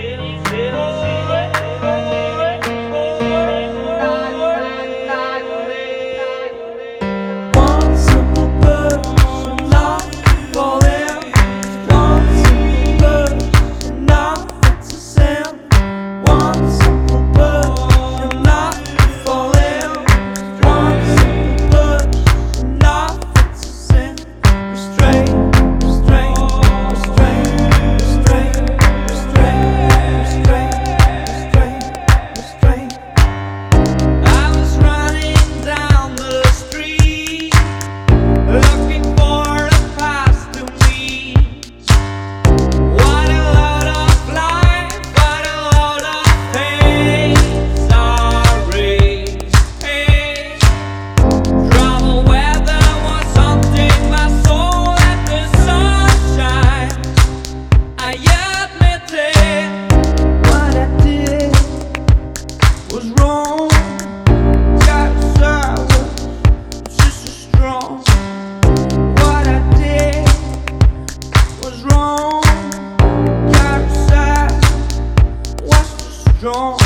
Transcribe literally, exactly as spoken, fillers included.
One simple verse, enough for them. One simple verse, enough to send. One simple verse, enough for them. One simple verse, enough to send. Restrain, restrain, restrain, restrain, restrain, restrain, restrain, restrain. I was running down the street, looking for the past to me. What a load of life, what a load of pain. Sorry, hey. Trouble weather was haunting my soul at the sunshine. I admit it, what I did was wrong. Yes, I was just as strong. What I did was wrong. Yes, I was too strong.